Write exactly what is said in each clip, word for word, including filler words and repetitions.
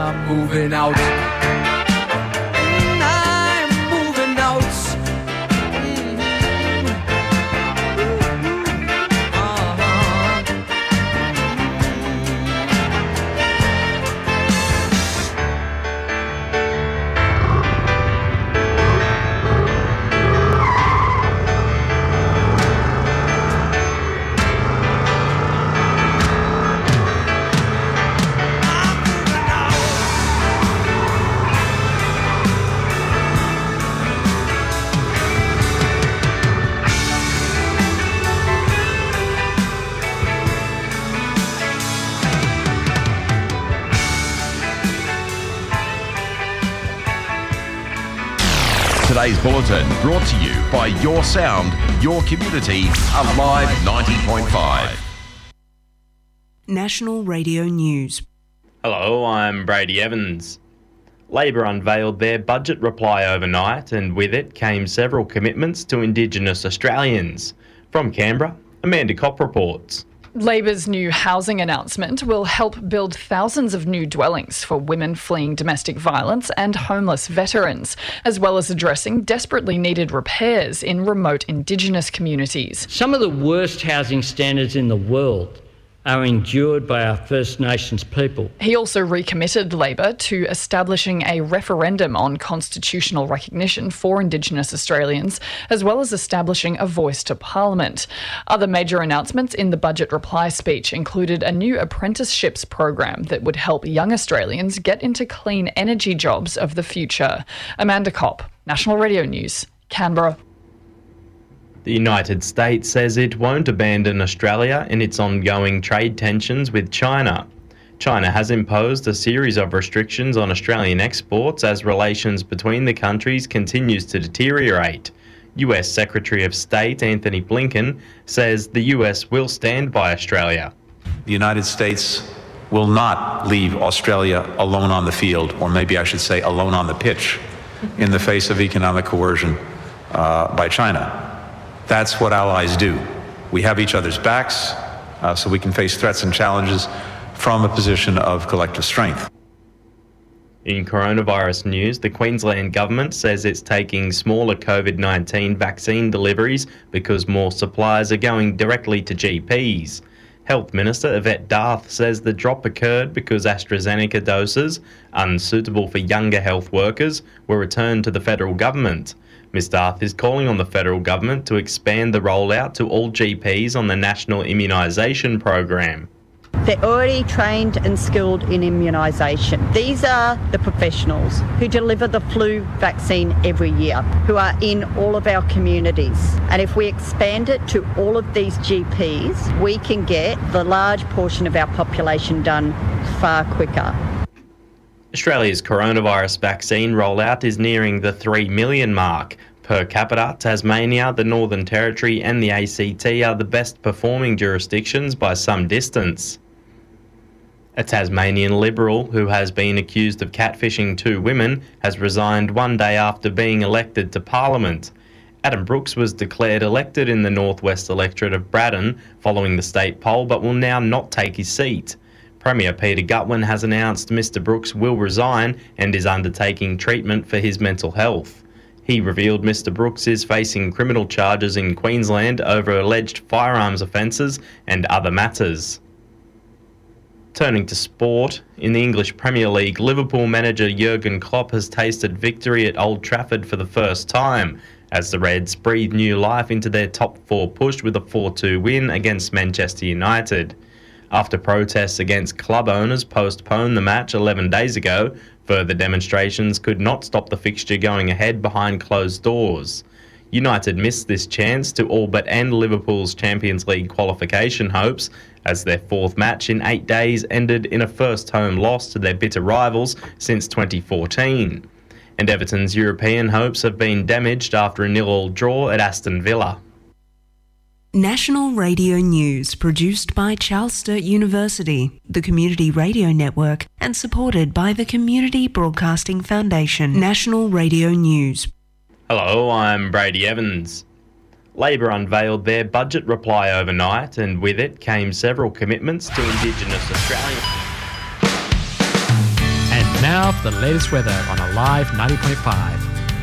I'm moving out. Mm, I'm moving out. Mm-hmm. Uh-huh. Today's bulletin brought to you by Your Sound, Your Community, Alive ninety point five. National Radio News. Hello, I'm Brady Evans. Labor unveiled their budget reply overnight, and with it came several commitments to Indigenous Australians. From Canberra, Amanda Kopp reports. Labor's new housing announcement will help build thousands of new dwellings for women fleeing domestic violence and homeless veterans, as well as addressing desperately needed repairs in remote Indigenous communities. Some of the worst housing standards in the world are endured by our First Nations people. He also recommitted Labor to establishing a referendum on constitutional recognition for Indigenous Australians, as well as establishing a voice to Parliament. Other major announcements in the budget reply speech included a new apprenticeships program that would help young Australians get into clean energy jobs of the future. Amanda Kopp, National Radio News, Canberra. The United States says it won't abandon Australia in its ongoing trade tensions with China. China has imposed a series of restrictions on Australian exports as relations between the countries continues to deteriorate. U S Secretary of State Anthony Blinken says the U S will stand by Australia. The United States will not leave Australia alone on the field, or maybe I should say alone on the pitch, in the face of economic coercion uh, by China. That's what allies do. We have each other's backs, uh, so we can face threats and challenges from a position of collective strength. In coronavirus news, the Queensland Government says it's taking smaller COVID nineteen vaccine deliveries because more supplies are going directly to G Ps. Health Minister Yvette D'Arth says the drop occurred because AstraZeneca doses, unsuitable for younger health workers, were returned to the federal government. Miz D'Arth is calling on the federal government to expand the rollout to all G Ps on the National Immunisation Program. They're already trained and skilled in immunisation. These are the professionals who deliver the flu vaccine every year, who are in all of our communities. And if we expand it to all of these G Ps, we can get the large portion of our population done far quicker. Australia's coronavirus vaccine rollout is nearing the three million mark. Per capita, Tasmania, the Northern Territory and the A C T are the best performing jurisdictions by some distance. A Tasmanian Liberal who has been accused of catfishing two women has resigned one day after being elected to Parliament. Adam Brooks was declared elected in the Northwest electorate of Braddon following the state poll, but will now not take his seat. Premier Peter Gutwein has announced Mr Brooks will resign and is undertaking treatment for his mental health. He revealed Mr Brooks is facing criminal charges in Queensland over alleged firearms offences and other matters. Turning to sport, in the English Premier League, Liverpool manager Jurgen Klopp has tasted victory at Old Trafford for the first time, as the Reds breathe new life into their top four push with a four two win against Manchester United. After protests against club owners postponed the match eleven days ago, further demonstrations could not stop the fixture going ahead behind closed doors. United missed this chance to all but end Liverpool's Champions League qualification hopes, as their fourth match in eight days ended in a first home loss to their bitter rivals since twenty fourteen. And Everton's European hopes have been damaged after a nil-all draw at Aston Villa. National Radio News, produced by Charles Sturt University, the Community Radio Network, and supported by the Community Broadcasting Foundation. National Radio News. Hello, I'm Brady Evans. Labor unveiled their budget reply overnight, and with it came several commitments to Indigenous Australians. And now for the latest weather on Alive ninety point five.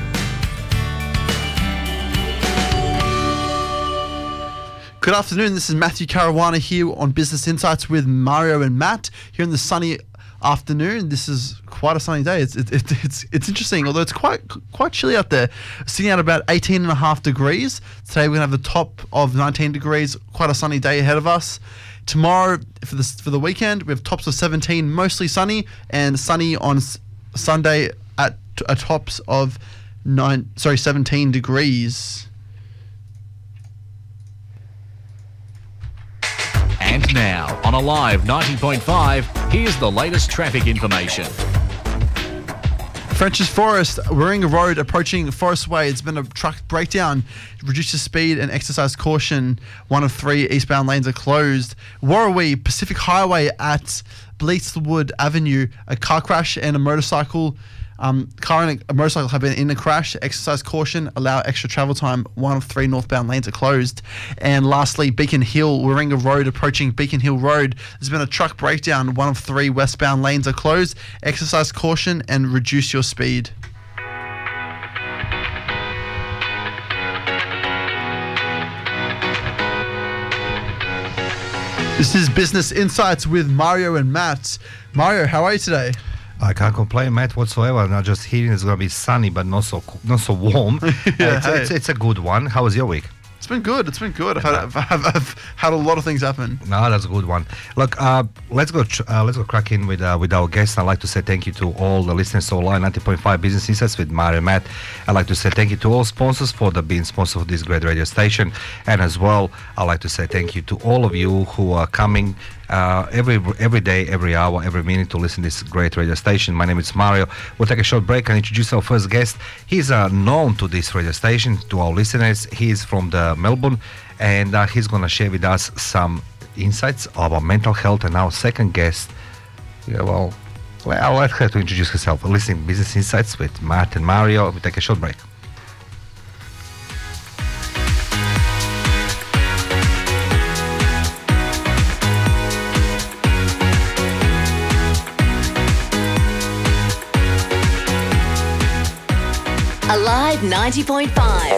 Good afternoon, this is Matthew Caruana here on Business Insights with Mario and Matt here in the sunny afternoon. This is quite a sunny day. It's it, it, it's it's interesting, although it's quite quite chilly out there. Sitting at about eighteen and a half degrees. Today we're going to have the top of nineteen degrees. Quite a sunny day ahead of us. Tomorrow for the for the weekend we have tops of seventeen, mostly sunny, and sunny on s- Sunday at t- a tops of nine sorry seventeen degrees. And now, on Alive ninety point five, here's the latest traffic information. French's Forest, Warringah Road approaching Forest Way. It's been a truck breakdown. Reduce your speed and exercise caution. One of three eastbound lanes are closed. Warrawee, Pacific Highway at Bleatswood Avenue. A car crash and a motorcycle. Um, car and a, a motorcycle have been in a crash. Exercise caution. Allow extra travel time. One of three northbound lanes are closed. And lastly, Beacon Hill, Warringah Road approaching Beacon Hill Road. There's been a truck breakdown. One of three westbound lanes are closed. Exercise caution and reduce your speed. This is Business Insights with Mario and Matt. Mario, how are you today? I can't complain, Matt, whatsoever. Now, just hearing it's going to be sunny, but not so not so warm. yeah, uh, it's, hey. it's, it's a good one. How was your week? It's been good. It's been good. I've had, I've, I've, I've had a lot of things happen. No, that's a good one. Look, uh, let's go. Tr- uh, let's go crack in with uh, with our guests. I'd like to say thank you to all the listeners to Line ninety point five Business Insights with Mario and Matt. I'd like to say thank you to all sponsors for the being sponsors of this great radio station, and as well, I'd like to say thank you to all of you who are coming uh, every every day, every hour, every minute to listen to this great radio station. My name is Mario. We'll take a short break and introduce our first guest. He's uh, known to this radio station, to our listeners. He's from the Melbourne. And uh, he's going to share with us some insights about mental health. And our second guest, yeah, well, I'll let her to introduce herself. Listening to Business Insights with Matt and Mario. We take a short break. Alive ninety point five.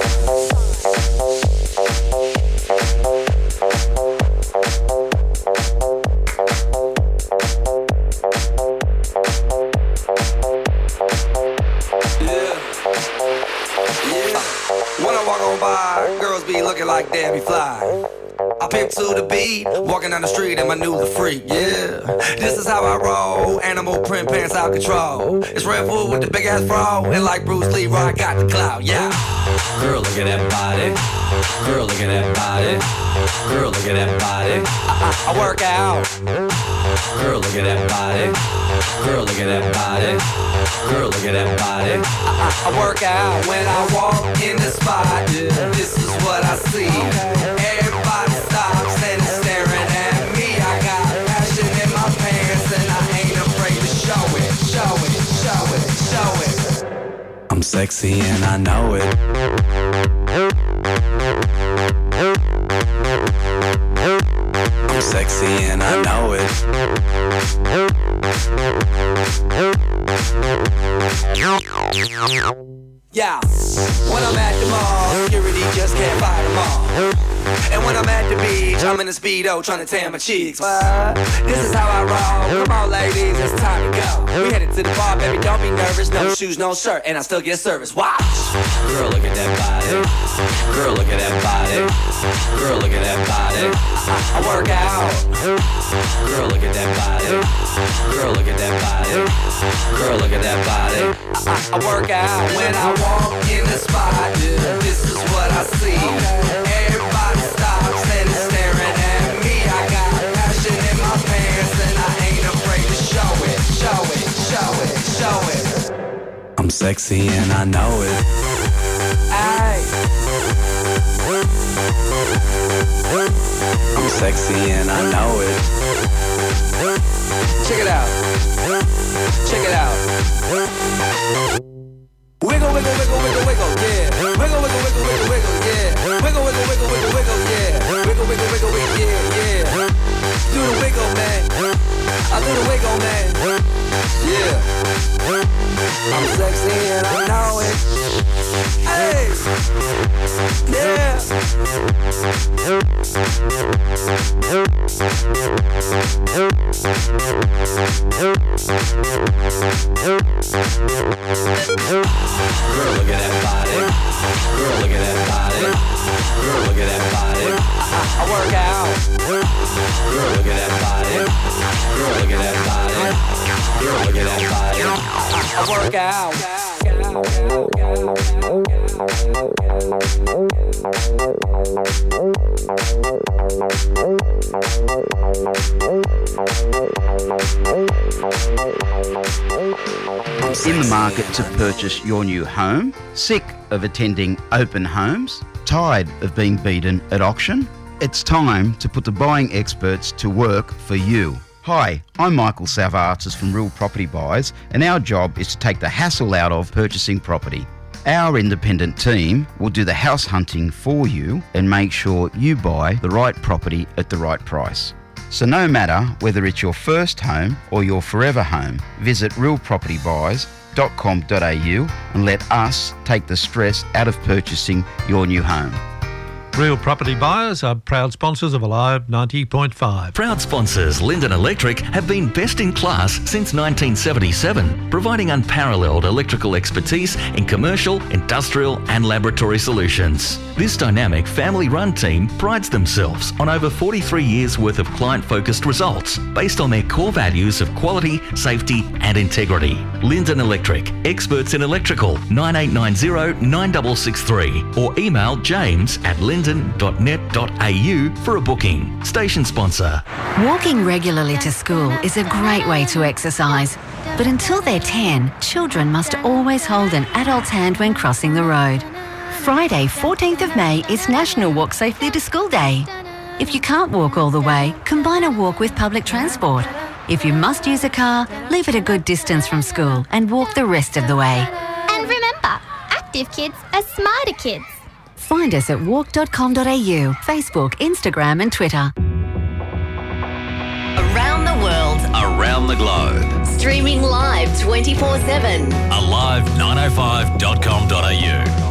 When I walk on by, girls be looking like Debbie Fly. I pimp to the beat, walking down the street in my new the freak, yeah. This is how I roll, animal print pants out control. It's Red Bull with the big ass bra, and like Bruce Lee, I got the clout, yeah. Girl, look at that body. Girl, look at that body. Girl, look at that body. I, I, I work out. Girl, look at that body. Girl, look at that body. Girl, look at that body. I, I, I work out when I walk in the spot. This is what I see. Everybody stops and is staring at me. I got passion in my pants and I ain't afraid to show it, show it, show it, show it. I'm sexy and I know it. I'm sexy and I know it. Yeah, when I'm at the mall, security just can't fight them all. And when I'm at the beach, I'm in a Speedo trying to tan my cheeks. What? This is how I roll. Come on, ladies, it's time to go. We headed to the bar, baby, don't be nervous. No shoes, no shirt, and I still get service. Watch. Girl, look at that body. Girl, look at that body. Girl, look at that body. I, I work out. Girl, look at that body. Girl, look at that body. Girl, look at that body. I, I, I work out when I walk in the spot. This is what I see. Everybody stops and is staring at me. I got passion in my pants and I ain't afraid to show it, show it, show it, show it. I'm sexy and I know it. Aye. I'm sexy and I know it. Check it out. Check it out. Wiggle, wiggle, wiggle, wiggle, wiggle, yeah. Wiggle, wiggle, wiggle, wiggle, wiggle, yeah. Wiggle, wiggle, wiggle, wiggle, wiggle, yeah. Wiggle, wiggle, wiggle, wiggle, yeah, yeah. Do the wiggle, man. I do the wiggle, man. Yeah. I'm sexy and I know it. Hey, yeah. Girl, look at that body. Girl, look at that body. Girl, look at that body. I, I work out. Girl, look at that body. Girl, look at that body. Girl, look at that body. I, I work out. In the market to purchase your new home? Sick of attending open homes? Tired of being beaten at auction? It's time to put the buying experts to work for you. Hi, I'm Michael Savartzis from Real Property Buyers, and our job is to take the hassle out of purchasing property. Our independent team will do the house hunting for you and make sure you buy the right property at the right price. So no matter whether it's your first home or your forever home, visit real property buyers dot com dot a u and let us take the stress out of purchasing your new home. Real Property Buyers are proud sponsors of Alive ninety point five. Proud sponsors Linden Electric have been best in class since nineteen seventy-seven, providing unparalleled electrical expertise in commercial, industrial and laboratory solutions. This dynamic family-run team prides themselves on over forty-three years worth of client-focused results based on their core values of quality, safety and integrity. Linden Electric, experts in electrical, nine eight nine zero nine six six three or email james at linden dot net dot a u for a booking. Station sponsor. Walking regularly to school is a great way to exercise. But until they're ten, children must always hold an adult's hand when crossing the road. Friday, fourteenth of May is National Walk Safely to School Day. If you can't walk all the way, combine a walk with public transport. If you must use a car, leave it a good distance from school and walk the rest of the way. And remember, active kids are smarter kids. Find us at walk dot com dot a u, Facebook, Instagram and Twitter. Around the world, Around the globe. streaming live twenty-four seven. alive nine oh five dot com dot a u.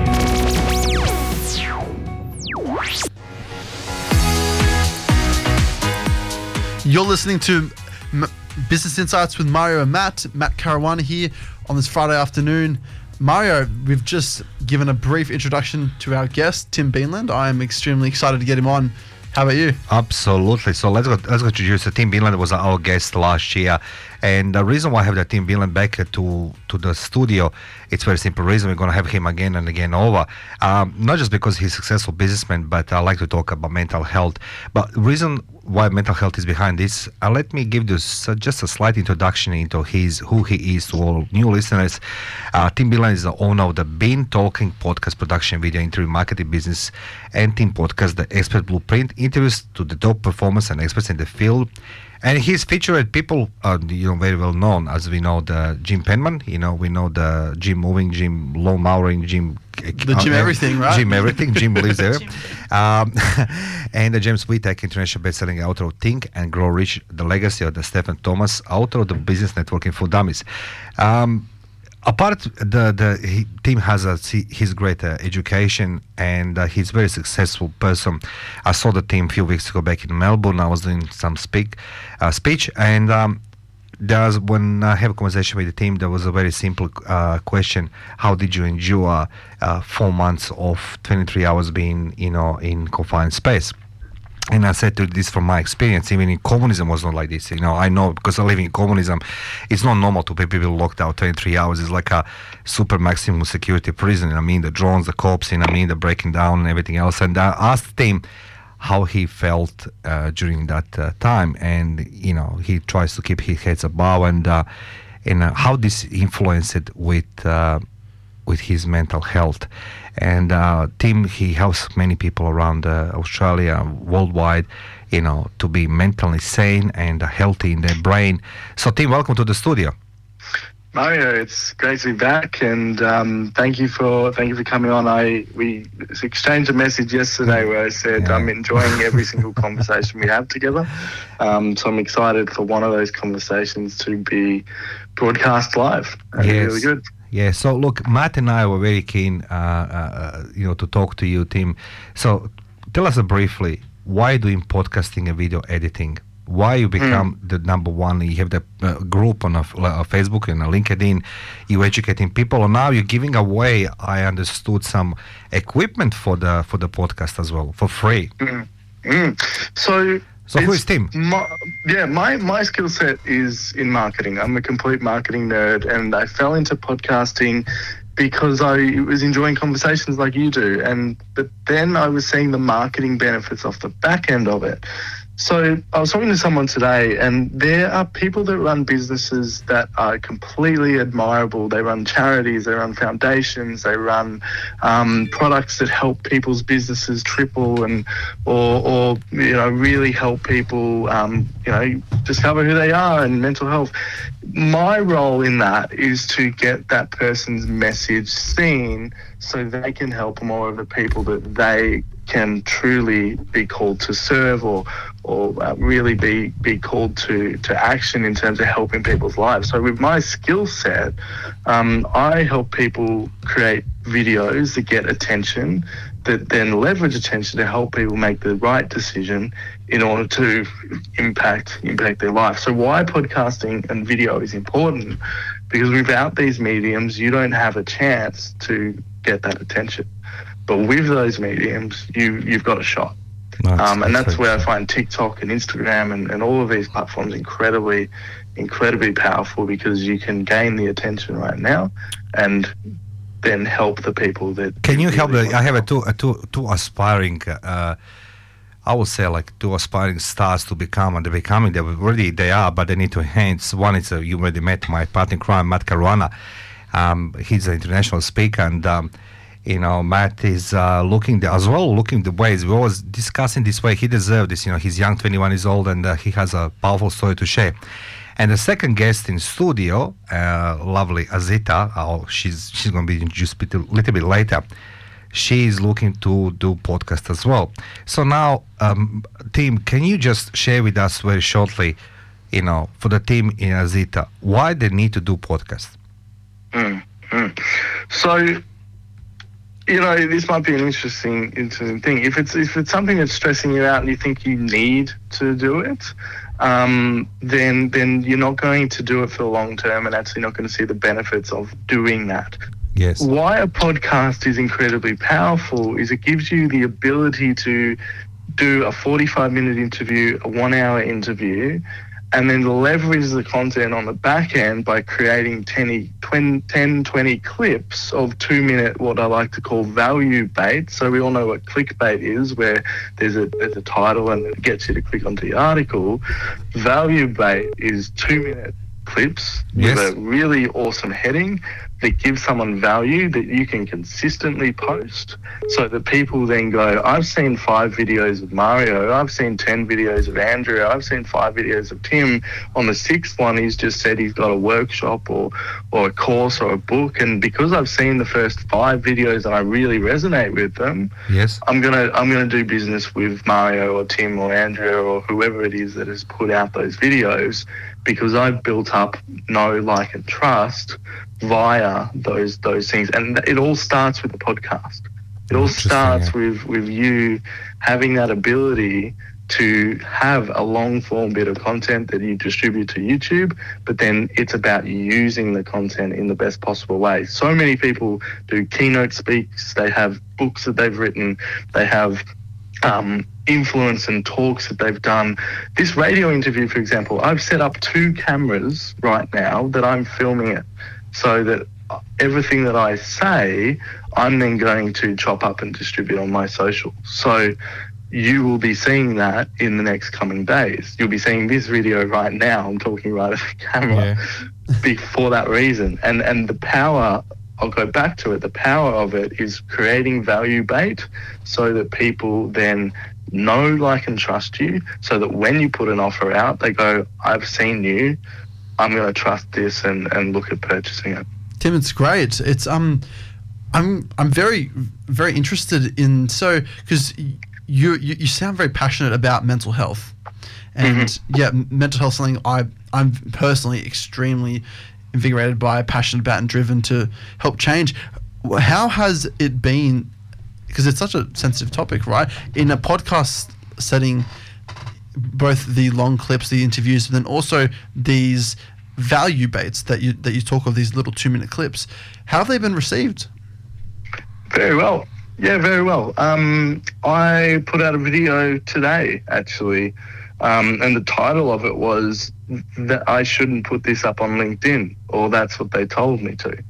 You're listening to M- Business Insights with Mario and Matt. Matt Caruana here on this Friday afternoon. Mario, we've just given a brief introduction to our guest, Tim Beanland. I am extremely excited to get him on. How about you? Absolutely. So let's go, let's go introduce Tim Beanland. Was our guest last year, and the reason why I have the Tim Beanland back to to the studio, it's very simple reason. We're going to have him again and again over. Um, not just because he's a successful businessman, but I like to talk about mental health. But the reason why mental health is behind this, uh, let me give this uh, just a slight introduction into his who he is to all new listeners. Uh, Tim Beanland is the owner of the Bean Talking podcast, production, video, interview, marketing, business, and team podcast, the Expert Blueprint, interviews to the top performers and experts in the field. And he's featured people, uh, you know, very well known, as we know the Jim Penman, you know, we know the Jim Moving, Jim Lawn Mowering, Jim... The Jim uh, Everything, right? Jim Everything, Jim lives there. Um, and the James Whittack, international best-selling author of Think and Grow Rich, the legacy of the Stephen Thomas, author of the Business Networking for Dummies. Um, apart, the the he, Tim has a his great uh, education, and uh, he's a very successful person. I saw the team a few weeks ago back in Melbourne. I was doing some speak uh, speech, and um, there's when I have a conversation with the team, there was a very simple uh, question: how did you endure uh, four months of twenty-three hours being, you know, in confined space? And I said to this from my experience, even in communism was not like this. You know, I know because I live in communism, it's not normal to be people locked out twenty-three hours. It's like a super maximum security prison. I mean, the drones, the cops, and I mean, the breaking down and everything else. And I asked him how he felt uh, during that uh, time. And, you know, he tries to keep his head above, and, uh, and uh, how this influenced it with, uh, with his mental health. And uh, Tim, he helps many people around uh, Australia, worldwide, you know, to be mentally sane and uh, healthy in their brain. So, Tim, welcome to the studio. Mario, it's great to be back, and um, thank you for thank you for coming on. I we exchanged a message yesterday where I said yeah. I'm enjoying every single conversation we have together. Um, so I'm excited for one of those conversations to be broadcast live. And yes. Really good. Yeah. So look, Matt and I were very keen, uh, uh, you know, to talk to you, Tim. So tell us briefly, why doing podcasting and video editing? Why you become mm. the number one? You have the uh, group on a, a Facebook and a LinkedIn. You're educating people, and now you're giving away. I understood some equipment for the for the podcast as well for free. Mm. Mm. So, so who is Tim? My, yeah, my my skill set is in marketing. I'm a complete marketing nerd, and I fell into podcasting because I was enjoying conversations like you do, and but then I was seeing the marketing benefits off the back end of it. So I was talking to someone today, and there are people that run businesses that are completely admirable. They run charities, they run foundations, they run um, products that help people's businesses triple and or, or you know really help people um, you know discover who they are and mental health. My role in that is to get that person's message seen so they can help more of the people that they can truly be called to serve or or uh, really be be called to to action in terms of helping people's lives. So with my skill set, um, I help people create videos that get attention, that then leverage attention to help people make the right decision in order to impact impact their life. So why podcasting and video is important, because without these mediums, you don't have a chance to get that attention. But with those mediums, you, you've got a shot. Nice. Um, and that's, that's where I find TikTok and Instagram and, and all of these platforms incredibly, incredibly powerful, because you can gain the attention right now and then help the people that... Can you help? The, I have a two, a two, two aspiring, uh, I would say like two aspiring stars to become, and they're becoming, they already they are, but they need to enhance. One is, uh, you already met my partner in crime, Matt Caruana. Um, he's an international speaker, and... Um, You know, Matt is uh, looking the, as well, looking the ways. We always discussing this way. He deserves this. You know, he's young, twenty-one years old, and uh, he has a powerful story to share. And the second guest in studio, uh, lovely Azita. Oh, she's she's going to be introduced a little bit later. She is looking to do podcast as well. So now, um, team, can you just share with us very shortly, you know, for the team in Azita, why they need to do podcast? Mm, mm. So. You know, this might be an interesting, interesting thing. If it's if it's something that's stressing you out and you think you need to do it, um, then then you're not going to do it for the long term, and actually not going to see the benefits of doing that. Yes. Why a podcast is incredibly powerful is it gives you the ability to do a forty-five minute interview, a one hour interview, and then leverage the content on the back end by creating ten, twenty clips of two minute, what I like to call value bait. So we all know what clickbait is, where there's a there's a title and it gets you to click onto the article. Value bait is two minute clips yes. with a really awesome heading that gives someone value that you can consistently post, so that people then go, I've seen five videos of Mario, I've seen ten videos of Andrea, I've seen five videos of Tim. On the sixth one, he's just said he's got a workshop or or a course or a book, and because I've seen the first five videos and I really resonate with them, yes, I'm gonna I'm gonna do business with Mario or Tim or Andrea or whoever it is that has put out those videos, because I've built up know, like, and trust via those those things. And it all starts with the podcast. It all starts yeah. with, with you having that ability to have a long form bit of content that you distribute to YouTube, but then it's about using the content in the best possible way. So many people do keynote speaks, they have books that they've written, they have um, influence and talks that they've done. This radio interview, for example, I've set up two cameras right now that I'm filming it, so that everything that I say, I'm then going to chop up and distribute on my socials. So you will be seeing that in the next coming days. You'll be seeing this video right now. I'm talking right at the camera yeah. for that reason. And and the power, I'll go back to it, the power of it is creating value bait so that people then know, like, and trust you, so that when you put an offer out, they go, I've seen you, I'm going to trust this and, and look at purchasing it. Tim, it's great. It's um, I'm I'm very very interested in so because you, you you sound very passionate about mental health, and mm-hmm. yeah, mental health is something I I'm personally extremely invigorated by, passionate about, and driven to help change. How has it been? Because it's such a sensitive topic, right? In a podcast setting, both the long clips, the interviews, but then also these value baits that you that you talk of, these little two-minute clips. How have they been received? Very well. Yeah, very well. Um, I put out a video today, actually, um, and the title of it was that I shouldn't put this up on LinkedIn, or that's what they told me to.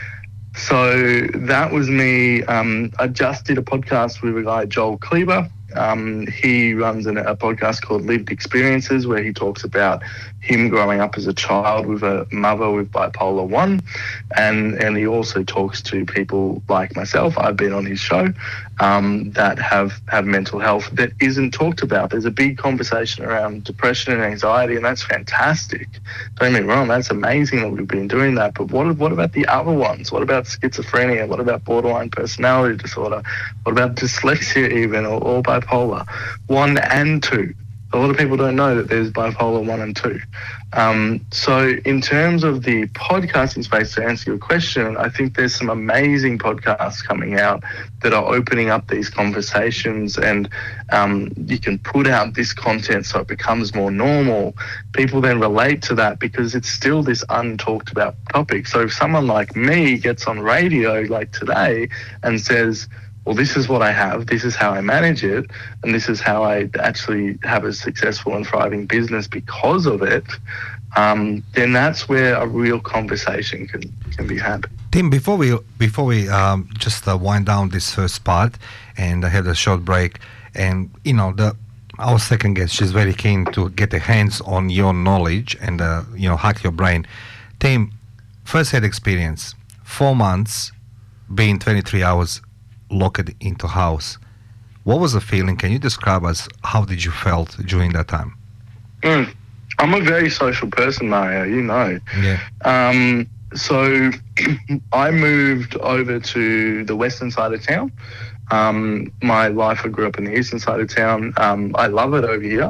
So that was me. Um, I just did a podcast with a guy, Joel Kleber. Um, he runs an, a podcast called Lived Experiences, where he talks about him growing up as a child with a mother with bipolar one. And, and he also talks to people like myself, I've been on his show, um, that have, have mental health that isn't talked about. There's a big conversation around depression and anxiety, and that's fantastic. Don't get me wrong, that's amazing that we've been doing that. But what, what about the other ones? What about schizophrenia? What about borderline personality disorder? What about dyslexia even, or, or bipolar one and two? A lot of people don't know that there's bipolar one and two. Um, so in terms of the podcasting space, to answer your question, I think there's some amazing podcasts coming out that are opening up these conversations, and um, you can put out this content so it becomes more normal. People then relate to that because it's still this untalked about topic. So if someone like me gets on radio like today and says, well, this is what I have, this is how I manage it, and this is how I actually have a successful and thriving business because of it, um, then that's where a real conversation can, can be had. Tim, before we before we um, just uh, wind down this first part and I have a short break, and you know the our second guest, she's very keen to get her hands on your knowledge and uh, you know hack your brain. Tim, first hand experience, four months, being twenty-three hours locked into house. What was the feeling? Can you describe us how did you felt during that time? Mm. I'm a very social person, Mario, you know. Yeah. Um, so I moved over to the western side of town. Um, my life, I grew up in the eastern side of town. Um, I love it over here.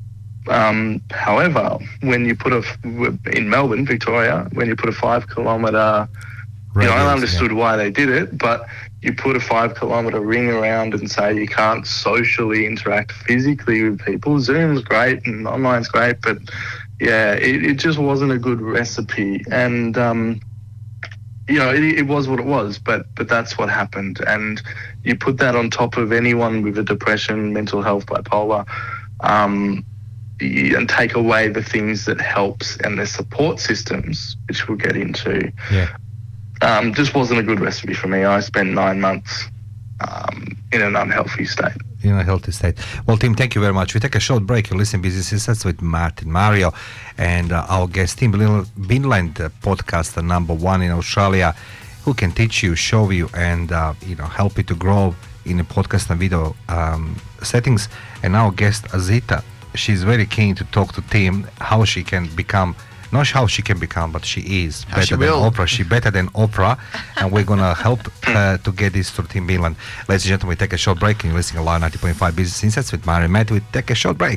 Um, however, when you put a, in Melbourne, Victoria, when you put a five kilometre, you know, I understood yeah. why they did it, but you put a five kilometre ring around and say you can't socially interact physically with people. Zoom's great and online's great, but yeah, it, it just wasn't a good recipe. And, um, you know, it, it was what it was, but, but that's what happened. And you put that on top of anyone with a depression, mental health, bipolar, um, and take away the things that helps and their support systems, which we'll get into. Yeah. Um, just wasn't a good recipe for me. I spent nine months um, in an unhealthy state. In a healthy state. Well, Tim, thank you very much. We take a short break. You listen Business Insights with Martin Mario and uh, our guest, Tim Binland, uh, podcaster number one in Australia, who can teach you, show you, and uh, you know help you to grow in the podcast and video um, settings. And our guest, Azita, she's very keen to talk to Tim how she can become. Not how she can become, but she is how better she than will. Oprah. She's better than Oprah, and we're gonna help uh, to get this to Tim Binland. Ladies and gentlemen, we take a short break. And you're listening to Live ninety point five Business Insights with Mario and Matt. We take a short break.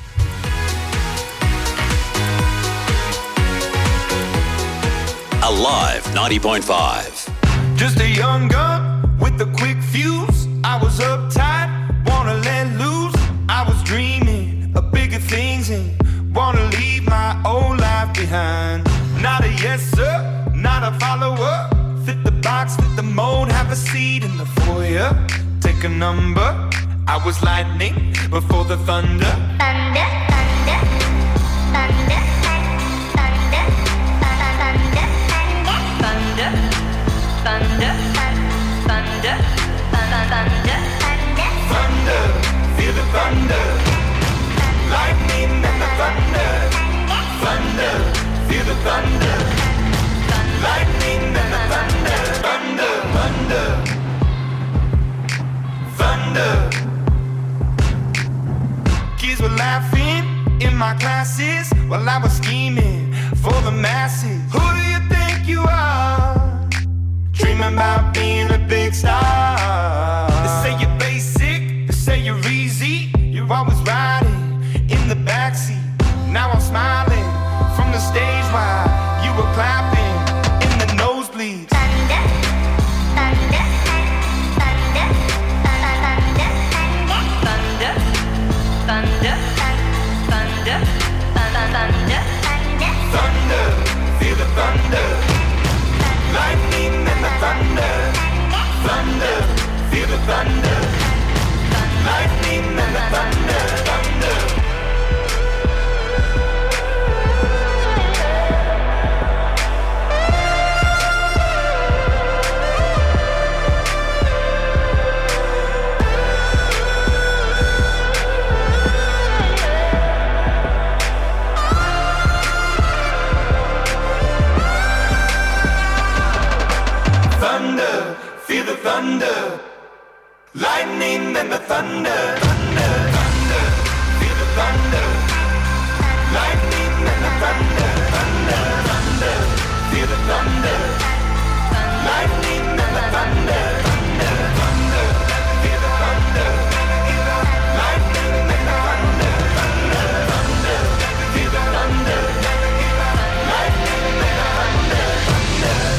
Alive ninety point five. Just a young gun with a quick fuse. I was uptight, wanna let loose. I was dreaming of bigger things and wanna leave my old life behind. Not a yes sir, not a follower. Fit the box, fit the mold, have a seat in the foyer. Take a number. I was lightning before the thunder. Thunder, thunder, thunder, thunder, thunder, thunder, thunder, thunder, thunder, thunder, thunder, feel the thunder. Lightning and the thunder, thunder, feel the thunder. Lightning and the thunder, thunder, thunder, thunder. Kids were laughing in my classes while I was scheming for the masses. Who do you think you are? Dreaming about being a big star. They say you're basic, they say you're easy. You're always riding in the backseat. Now I'm smiling from the stage while you were clapping in the nosebleeds. Thunder, thunder, thunder, thunder, thunder, thunder, thunder, thunder, thunder, feel the thunder, lightning and the thunder, thunder, feel the thunder, lightning and the thunder, thunder. Thunder, feel the thunder, lightning and the thunder, thunder, thunder, feel the thunder, lightning and the thunder, thunder, thunder, feel the thunder, lightning and the thunder, thunder, thunder, feel the thunder, lightning and the thunder, thunder, thunder, feel the thunder, lightning and the thunder, thunder.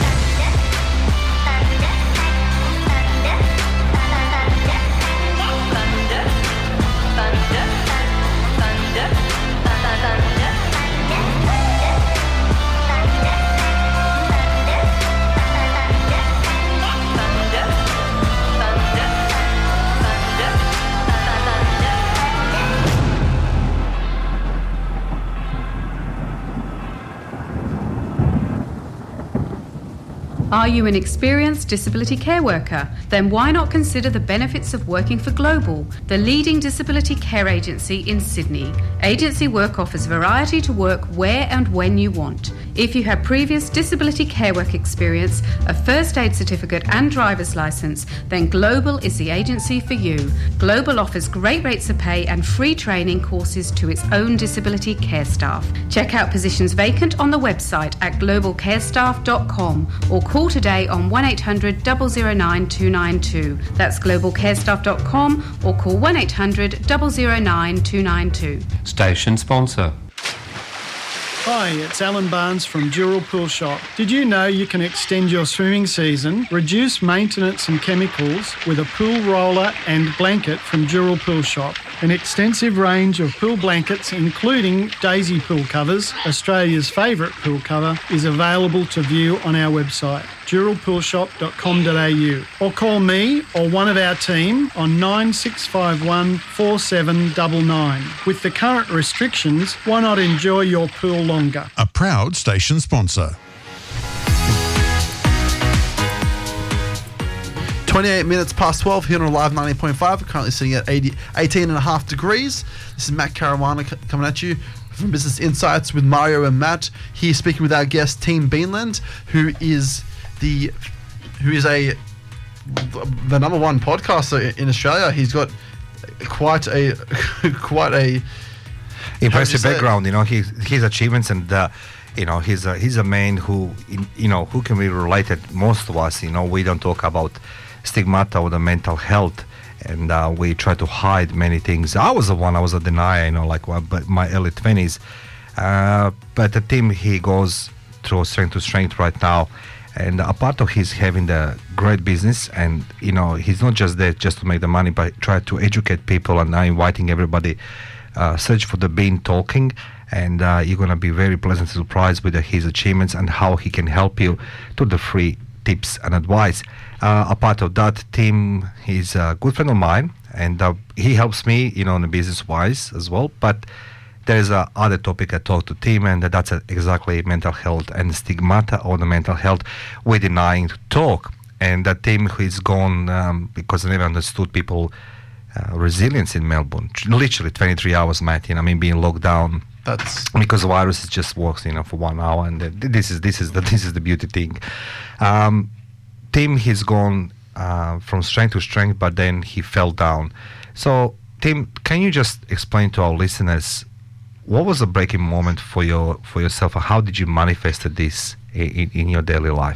Are you an experienced disability care worker? Then why not consider the benefits of working for Global, the leading disability care agency in Sydney. Agency work offers variety to work where and when you want. If you have previous disability care work experience, a first aid certificate and driver's licence, then Global is the agency for you. Global offers great rates of pay and free training courses to its own disability care staff. Check out positions vacant on the website at global care staff dot com or call today on one eight hundred, zero zero nine, two nine two. That's global care staff dot com or call one eight hundred, zero zero nine, two nine two. Station sponsor. Hi, it's Alan Barnes from Dural Pool Shop. Did you know you can extend your swimming season, reduce maintenance and chemicals with a pool roller and blanket from Dural Pool Shop? An extensive range of pool blankets, including Daisy pool covers, Australia's favourite pool cover, is available to view on our website, dural pool shop dot com dot a u, or call me or one of our team on nine six five one, four seven nine nine. With the current restrictions, why not enjoy your pool longer? A proud station sponsor. twenty-eight minutes past twelve here on Alive ninety point five. We're currently sitting at eighty, eighteen and a half degrees. This is Matt Caruana c- coming at you from Business Insights with Mario and Matt. Here speaking with our guest, Tim Beanland, who is the who is a the number one podcaster in Australia. He's got quite a quite a impressive background. You know, his his achievements and. Uh, You know, he's a he's a man who, you know, who can be related. Most of us, you know, we don't talk about stigmata or the mental health, and uh, we try to hide many things. I was the one, I was a denier, you know, like but my early twenties. Uh, but the team, he goes through strength to strength right now, and a part of his having the great business, and you know, he's not just there just to make the money, but try to educate people, and now inviting everybody. Uh, search for the Bean Talking. And uh, you're going to be very pleasantly surprised with uh, his achievements and how he can help you to the free tips and advice. Uh, a part of that team, he's a good friend of mine, and uh, he helps me, you know, in the business-wise as well. But there's a other topic I talk to Tim, and that's uh, exactly mental health and stigmata on the mental health. We're denying to talk. And that team who is gone um, because I never understood people uh, resilience in Melbourne. Literally twenty-three hours, Matt, you know, I mean, being locked down. That's because the virus just works, you know, for one hour, and uh, this is this is the this is the beauty thing. Um, Tim, he's gone uh, from strength to strength, but then he fell down. So, Tim, can you just explain to our listeners what was the breaking moment for your for yourself, and how did you manifest this in, in your daily life?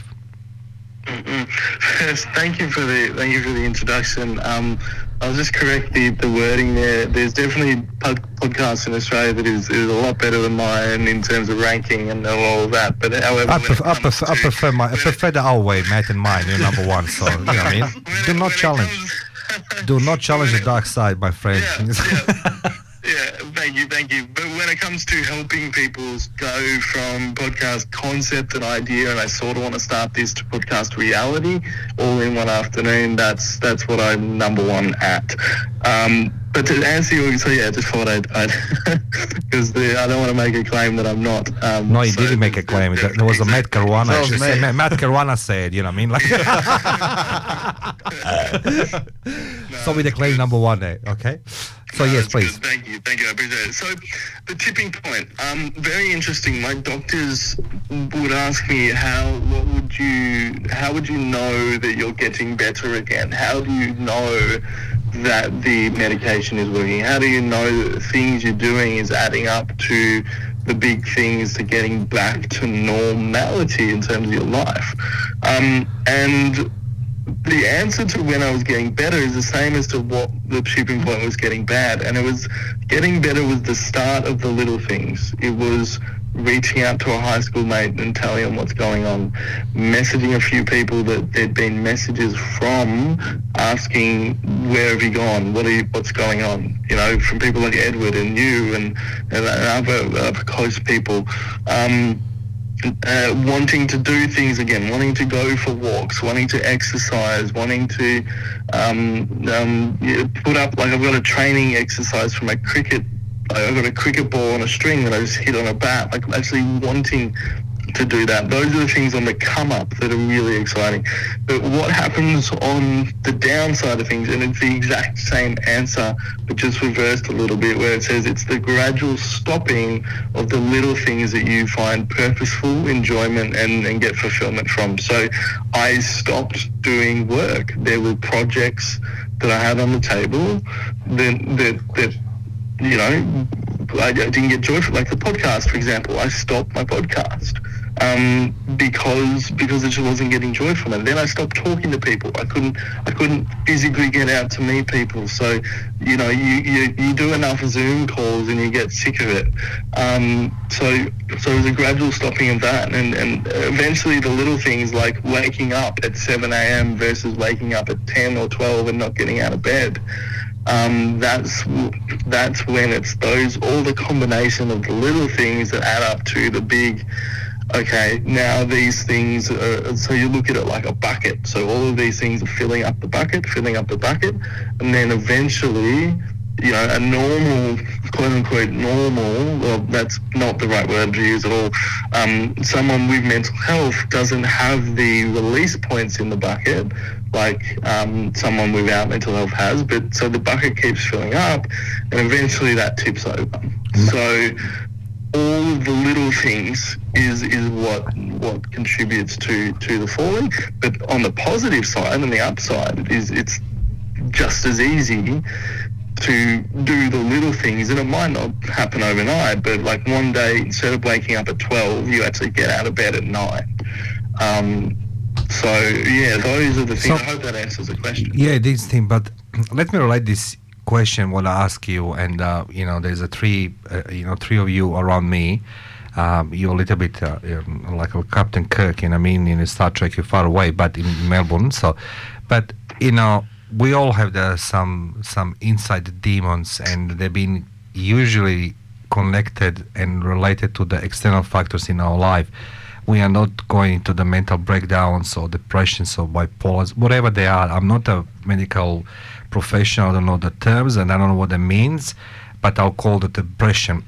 First, thank you for the thank you for the introduction. Um, I'll just correct the, the wording there. There's definitely pod- podcasts in Australia that is, is a lot better than mine in terms of ranking and all of that. But however, I, pref- I, prefer, I prefer my I prefer the our way, Matt, and mine. You're number one, so you know what I mean. Do not challenge. Do not challenge the dark side, my friend. Yeah, yeah. Yeah, thank you, thank you. But when it comes to helping people go from podcast concept and idea, and I sort of want to start this to podcast reality all in one afternoon, that's that's what I'm number one at. Um, but to answer you, so yeah, just thought I'd, because I don't want to make a claim that I'm not. Um, no, you so didn't make a claim. There was a Matt Caruana. That was Say, me. Matt Caruana said, you know what I mean? Like, so we declare number one there, okay? So No, yes, that's please. good. Thank you, thank you. I appreciate it. So, the tipping point. Um, very interesting. My doctors would ask me, how, what would you, how would you know that you're getting better again? How do you know that the medication is working? How do you know that the things you're doing is adding up to the big things to getting back to normality in terms of your life? Um, and the answer to when I was getting better is the same as to what the tipping point was getting bad. And it was getting better was the start of the little things. It was reaching out to a high school mate and telling them what's going on, messaging a few people that there'd been messages from, asking, where have you gone? What are you, what's going on? You know, from people like Edward and you and, and other, other close people. Um, Uh, wanting to do things again, wanting to go for walks, wanting to exercise, wanting to um, um, yeah, put up, like I've got a training exercise for my cricket. I've got a cricket ball on a string that I just hit on a bat, like actually wanting to do that. Those are the things on the come up that are really exciting. But what happens on the downside of things, and it's the exact same answer, but just reversed a little bit, where it says it's the gradual stopping of the little things that you find purposeful enjoyment and, and get fulfillment from. So I stopped doing work. There were projects that I had on the table that, that, that you know, I didn't get joy from, like the podcast, for example. I stopped my podcast um, because because it just wasn't getting joy from it. Then I stopped talking to people. I couldn't I couldn't physically get out to meet people. So you know, you you, you do enough Zoom calls and you get sick of it. Um, so so it was a gradual stopping of that, and and eventually the little things like waking up at seven a.m. versus waking up at ten or twelve and not getting out of bed. Um, that's that's when it's those, all the combination of the little things that add up to the big, okay, now these things are, so you look at it like a bucket. So all of these things are filling up the bucket, filling up the bucket, and then eventually, you know, a normal, quote unquote normal, well, that's not the right word to use at all. Um, someone with mental health doesn't have the release points in the bucket like um, someone without mental health has, but so the bucket keeps filling up and eventually that tips over. So all of the little things is is what what contributes to, to the falling. But on the positive side and the upside is it's just as easy to do the little things, and it might not happen overnight, but like one day instead of waking up at twelve, you actually get out of bed at nine. Um, so yeah, those are the things. So, I hope that answers the question. Yeah, this thing, but let me relate this question what I ask you, and uh, you know, there's a three, uh, you know, three of you around me. Um, you're a little bit uh, um, like a Captain Kirk, you know, I mean, in Star Trek, you're far away, but in Melbourne. So, but you know, we all have the, some some inside demons, and they've been usually connected and related to the external factors in our life. We are not going into the mental breakdowns or depressions or bipolar, whatever they are. I'm not a medical professional. I don't know the terms, and I don't know what it means, but I'll call it depression.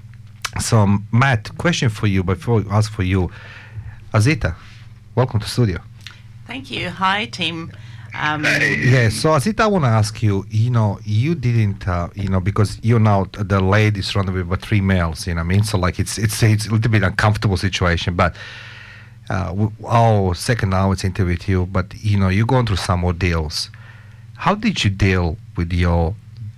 So, Matt, question for you before I ask for you. Azita, welcome to studio. Thank you. Hi, team. Um, Yeah, so Azita, I want to ask you, you know, you didn't, uh, you know, because you're now the lady surrounded with about three males, you know what I mean? So, like, it's it's it's a little bit uncomfortable situation, but uh, w- our second hour it's interview with you, but, you know, you're going through some ordeals. How did you deal with your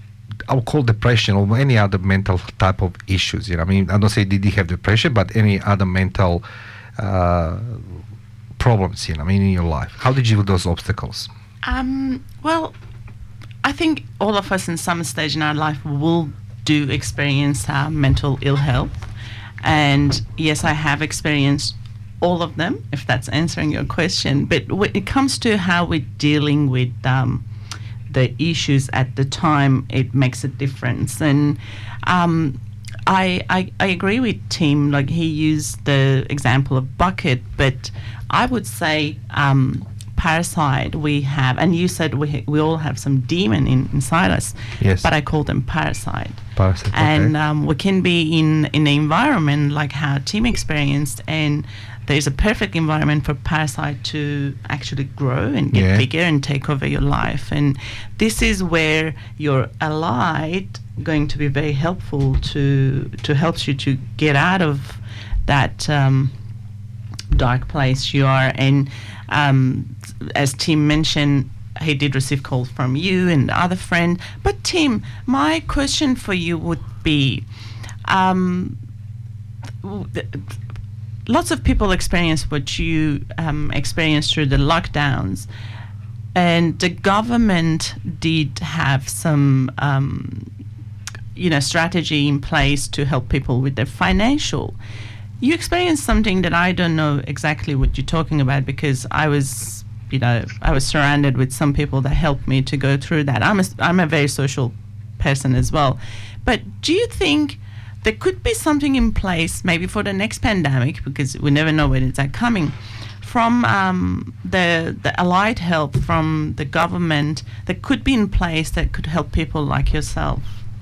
I'll call depression or any other mental type of issues. You know, I mean, I don't say did he have depression, but any other mental uh, problems. You know, I mean, in your life, how did you do those obstacles? Um, well, I think all of us in some stage in our life will do experience uh, mental ill health. And yes, I have experienced all of them, if that's answering your question. But when it comes to how we're dealing with um, the issues at the time, it makes a difference. And um, I, I I agree with Tim. Like, he used the example of bucket, but I would say um, parasite we have, and you said we we all have some demon in, inside us. Yes. But I call them parasite. Parasite. And okay. um, we can be in in an environment like how Tim experienced, and there's a perfect environment for parasite to actually grow and get Yeah. bigger and take over your life. And this is where your allied going to be very helpful to to help you to get out of that um, dark place you are. And um, as Tim mentioned, he did receive calls from you and the other friend. But Tim, my question for you would be, um, w- th- lots of people experience what you um, experienced through the lockdowns, and the government did have some, um, you know, strategy in place to help people with their financial. You experienced something that I don't know exactly what you're talking about, because I was, you know, I was surrounded with some people that helped me to go through that. I'm a, I'm a very social person as well. But do you think there could be something in place maybe for the next pandemic, because we never know when it's coming, from um, the the allied help from the government that could be in place that could help people like yourself?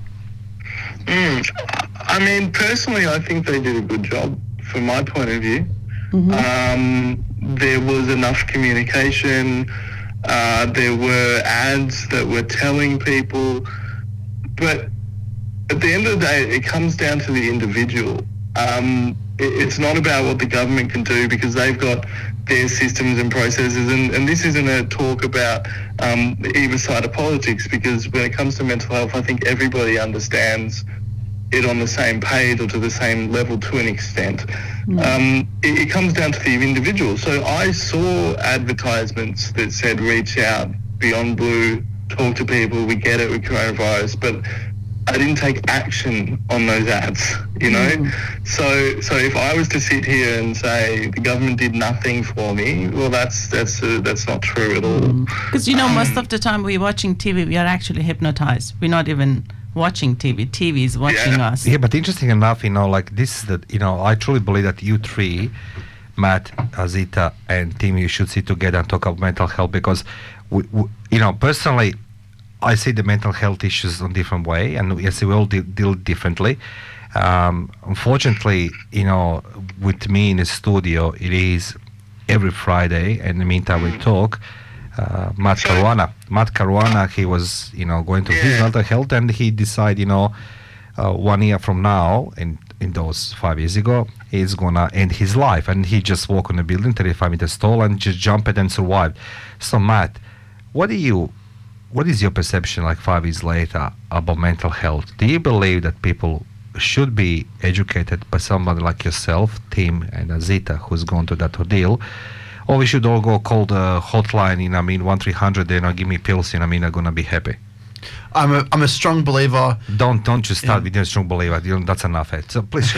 Mm, I mean, personally, I think they did a good job from my point of view. Mm-hmm. Um, there was enough communication. Uh, there were ads that were telling people, but at the end of the day, it comes down to the individual. Um, it, it's not about what the government can do, because they've got their systems and processes. And, and this isn't a talk about um, either side of politics, because when it comes to mental health, I think everybody understands it on the same page or to the same level to an extent. Mm. Um, it, it comes down to the individual. So I saw advertisements that said, reach out, Beyond Blue, talk to people, we get it with coronavirus, but I didn't take action on those ads, you know? Mm. So so if I was to sit here and say the government did nothing for me, well, that's that's uh, that's not true at all. Because, you know, um, most of the time we're watching T V, we are actually hypnotized. We're not even watching T V. T V is watching yeah. us. Yeah, but interesting enough, you know, like this, that, you know, I truly believe that you three, Matt, Azita, and Tim, you should sit together and talk about mental health, because, we, we, you know, personally, I see the mental health issues in a different way, and yes, we all deal, deal differently. Um, unfortunately, you know, with me in the studio, it is every Friday, and in the meantime we talk. Uh, Matt Caruana. Matt Caruana, he was, you know, going through his mental health, and he decided, you know, uh, one year from now, in, in those five years ago, he's gonna end his life. And he just walked on a building, thirty-five meters tall, and just jumped and survived. So, Matt, what do you... What is your perception, like five years later, about mental health? Do you believe that people should be educated by somebody like yourself, Tim and Azita, who's gone through that ordeal, or we should all go call the hotline, you know, I mean, one three hundred, you know, give me pills, you know, I mean, I'm gonna be happy? I'm a I'm a strong believer. Don't don't just start yeah. with a strong believer. You know, that's enough. Ed. So please.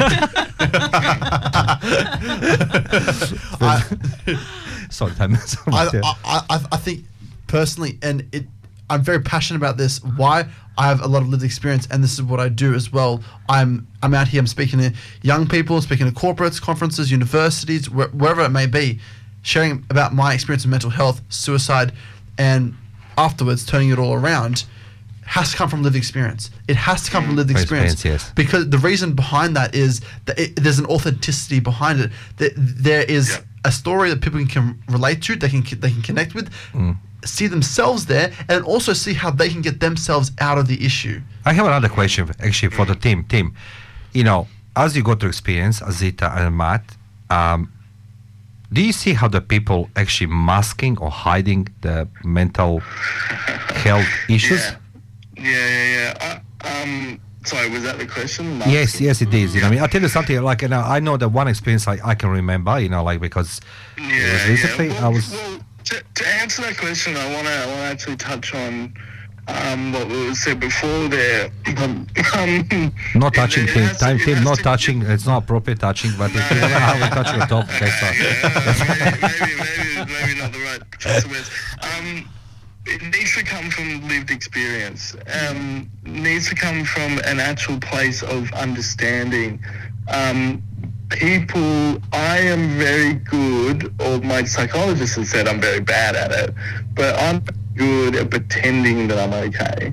I, Sorry, Tim. I, I, I I think. Personally, and it, I'm very passionate about this. Why? I have a lot of lived experience, and this is what I do as well. I'm I'm out here. I'm speaking to young people, speaking to corporates, conferences, universities, wh- wherever it may be, sharing about my experience of mental health, suicide, and afterwards turning it all around. Has to come from lived experience. It has to come from lived experience. experience yes. Because the reason behind that is that it, there's an authenticity behind it. That there is yeah. a story that people can relate to. They can they can connect with. Mm. See themselves there, and also see how they can get themselves out of the issue. I have another question, actually, for the team. Team, you know, as you go through experience, Azita and Matt, um, do you see how the people actually masking or hiding the mental health issues? Yeah. Yeah, yeah, yeah. Uh, um, sorry, was that the question? Yes, yes, it is. You know, I mean, I'll tell you something. Like, you know, I know that one experience I, I can remember. You know, like because yeah, it was recently yeah. Well, I was. Well, to, to answer that question, I want to I want to actually touch on um, what was said before there. Um, Not touching, it Tim. has- Time, it Tim. has Not to- touching. It's not appropriate touching, but if you ever have a touch your top, that's all. maybe, maybe, maybe not the right choice of words. Um, it needs to come from lived experience. Um, needs to come from an actual place of understanding. Um, people, I am very good, or my psychologist has said I'm very bad at it, but I'm good at pretending that I'm okay.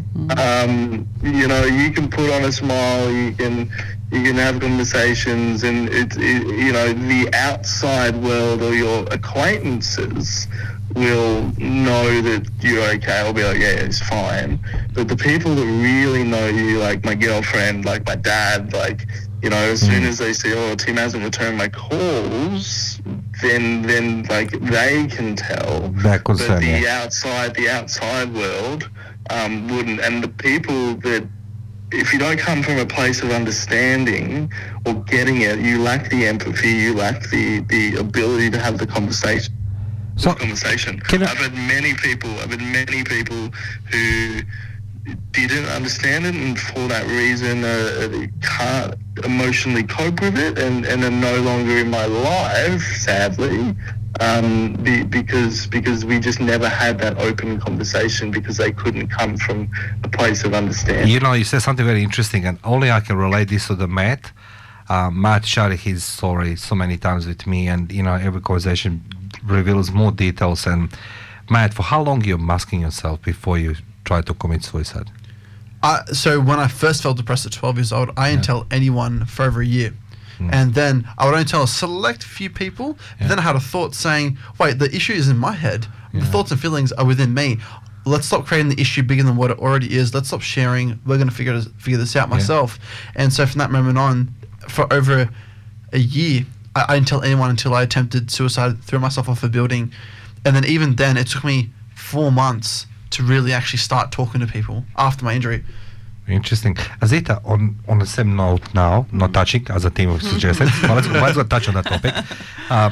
Um, you know, you can put on a smile, you can you can have conversations, and it's it, you know, the outside world or your acquaintances will know that you're okay. I'll be like, yeah, it's fine. But the people that really know you, like my girlfriend, like my dad, like, you know, as soon as they see, oh, Tim hasn't returned my calls, then then like they can tell. That could but sound, the yeah. outside, the outside world um, wouldn't. And the people that, if you don't come from a place of understanding or getting it, you lack the empathy, you lack the, the ability to have the conversation. So, conversation. can I- I've had many people, I've had many people who didn't understand it, and for that reason uh, can't emotionally cope with it, and, and are no longer in my life, sadly, um, be, because because we just never had that open conversation because they couldn't come from a place of understanding. You know, you said something very interesting, and only I can relate this to the Matt. Uh, Matt shared his story so many times with me, and you know, every conversation reveals more details. And Matt, for how long you masking yourself before you try to commit suicide? Uh, so when I first felt depressed at twelve years old, I didn't tell anyone for over a year. Mm. And then I would only tell a select few people. But then I had a thought saying, wait, the issue is in my head. The thoughts and feelings are within me. Let's stop creating the issue bigger than what it already is. Let's stop sharing. We're going to figure this, figure this out myself. And so from that moment on, for over a year, I, I didn't tell anyone until I attempted suicide, threw myself off a building. And then even then, it took me four months to really actually start talking to people after my injury. Interesting. Azita, on, on the same note now, not touching, as a team suggested, but let's, let's go touch on that topic. Uh,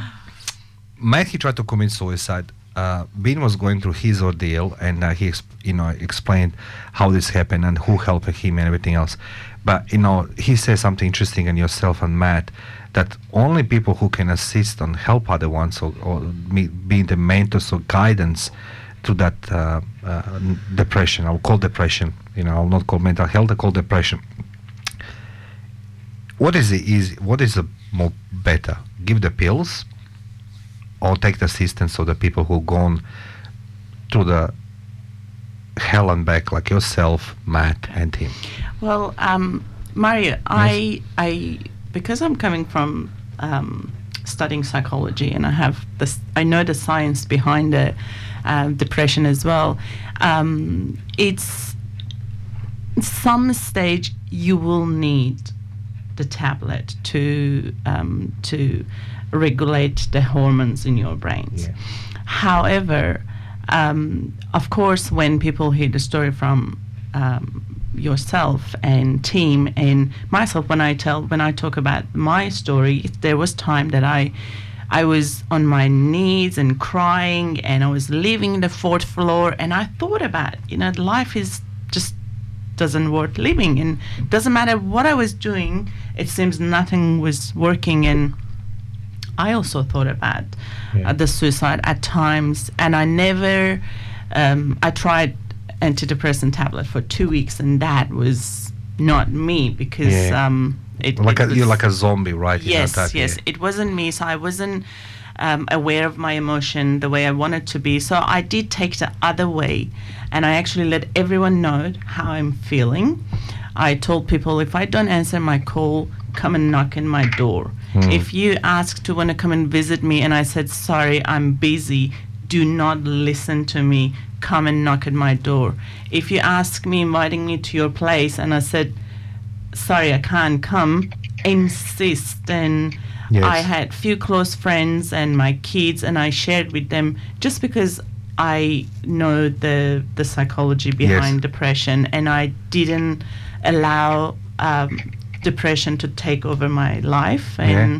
Matt, he tried to commit suicide. Uh, Bean was going through his ordeal, and uh, he, exp- you know, explained how this happened and who helped him and everything else. But you know, he says something interesting, and yourself and Matt, that only people who can assist and help other ones, or, or me, being the mentors or guidance to that uh, uh, depression. I'll call depression. You know, I'll not call mental health. I call depression. What is the easy? What is the more better? Give the pills, or take the assistance of the people who've gone through the hell and back, like yourself, Matt, and him. Well, um, Mario, I, I, because I'm coming from um, studying psychology, and I have this, I know the science behind the uh, depression as well. Um, it's some stage you will need the tablet to um, to regulate the hormones in your brains. Yeah. However, um, of course, when people hear the story from um, yourself and team and myself, when I tell when I talk about my story, there was time that I I was on my knees and crying, and I was living in the fourth floor, and I thought about, you know, life is just doesn't worth living, and doesn't matter what I was doing, it seems nothing was working. And I also thought about Yeah. uh, the suicide at times, and I never um, I tried antidepressant tablet for two weeks, and that was not me, because Yeah. um, it, like it a, you're was- like a zombie, right? in Yes, that type, yes. yeah. It wasn't me, so I wasn't um, aware of my emotion the way I wanted to be. So I did take the other way, and I actually let everyone know how I'm feeling. I told people, if I don't answer my call, come and knock on my door. Hmm. If you ask to want to come and visit me, and I said, sorry, I'm busy, do not listen to me, come and knock at my door. If you ask me, inviting me to your place, and I said, sorry, I can't come, insist. And Yes. I had few close friends and my kids, and I shared with them, just because I know the the psychology behind Yes. depression, and I didn't allow um, depression to take over my life. And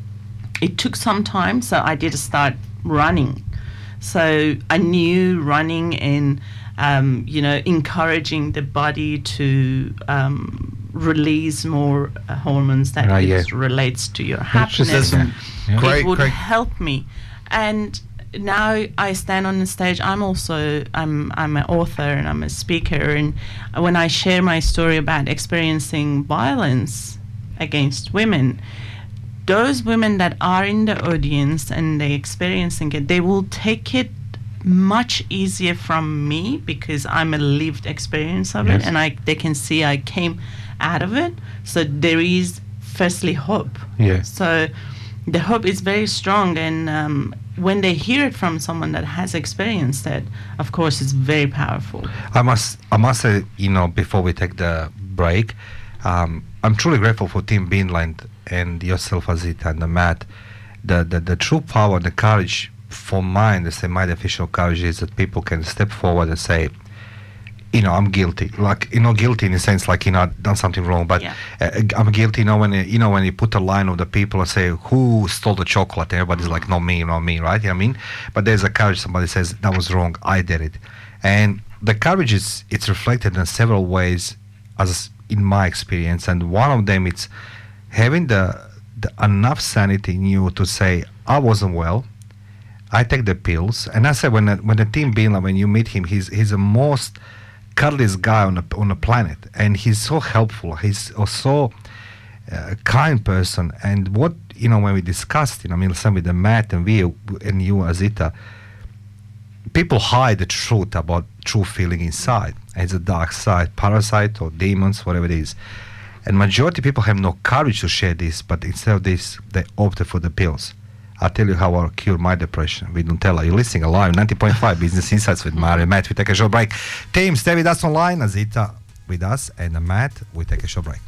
it took some time, so I did start running. So I knew running and um, you know, encouraging the body to um, release more uh, hormones that Right, it yeah. relates to your Just happiness. some Yeah. great, It would great. help me. And now I stand on the stage. I'm also I'm I'm an author and I'm a speaker. And when I share my story about experiencing violence against women, those women that are in the audience and they experiencing it, they will take it much easier from me because I'm a lived experience of Yes. it, and I they can see I came out of it. So there is firstly hope. Yeah. So the hope is very strong, and um, when they hear it from someone that has experienced it, of course, it's very powerful. I must, I must say, you know, before we take the break, um, I'm truly grateful for Team Beanland and yourself, Azita, and the Matt. The, the the true power, the courage, for mine, the say my definition of courage is that people can step forward and say, you know, I'm guilty. Like, you know, guilty in the sense like, you know, I've done something wrong, but Yeah. uh, I'm guilty, you know, when, you know, when you put a line of the people and say, who stole the chocolate? Everybody's like, not me, not me, right? You know what I mean? But there's a courage, somebody says, that was wrong, I did it. And the courage is, it's reflected in several ways, as in my experience. And one of them, it's having the, the enough sanity in you to say, I wasn't well, I take the pills. And I said, when the, when the Team Bean, when you meet him, he's he's the most cuddliest guy on the on the planet, and he's so helpful. He's a so uh, kind person. And what you know, when we discussed, you know, I mean, some with the Matt and we and you, Azita, people hide the truth about true feeling inside. And it's a dark side, parasite or demons, whatever it is. And majority of people have no courage to share this, but instead of this, they opted for the pills. I'll tell you how I cure my depression. We don't tell her. You're listening alive, ninety point five Business Insights with Mario and Matt. We take a short break. Team, stay with us online. Azita with us, and Matt, we take a short break.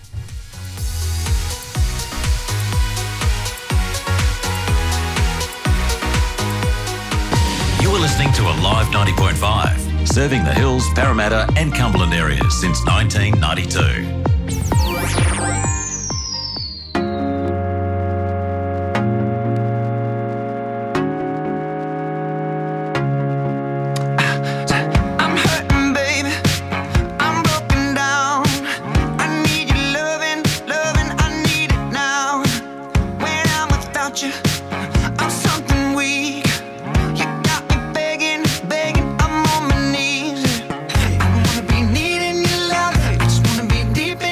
You are listening to Alive ninety point five, serving the Hills, Parramatta and Cumberland areas since nineteen ninety-two. I'm hurting, baby. I'm broken down. I need your loving, loving. I need it now. When I'm without you, I'm something weak. You got me begging, begging. I'm on my knees. I don't wanna be needing your love. I just wanna be deep in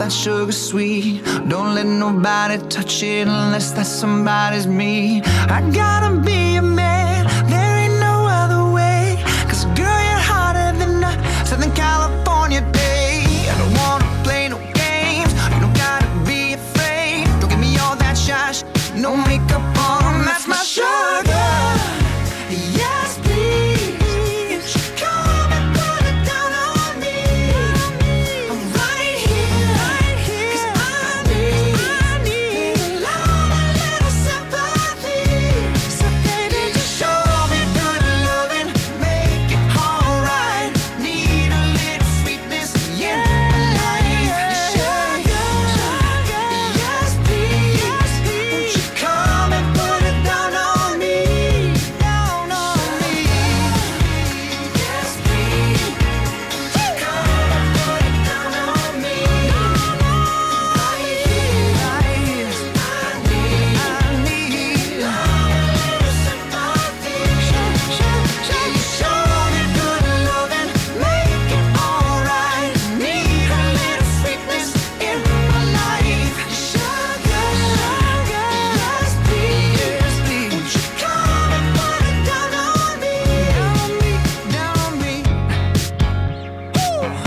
that sugar sweet. Don't let nobody touch it unless that somebody's me. I gotta be a man, there ain't no other way. Cause girl, you're hotter than a Southern California day. I don't wanna play no games, you don't gotta be afraid. Don't give me all that shy, no makeup on, that's my sugar. Yes, please, come and put it down on me. I'm right here, cause I need, I need a lot, a little sympathy. So baby, just show me good loving, make it alright. Need a little sweetness in my life. Sugar, yes please, won't you come and put it down on me, down on me. Yes please, come and put it down on me. Right here, right here, I need, I need a little sympathy. Show me good loving, make it alright. Need a little sweetness in my life. Sugar, sugar, yes please, won't you come and put it down on me, down on me, down on me.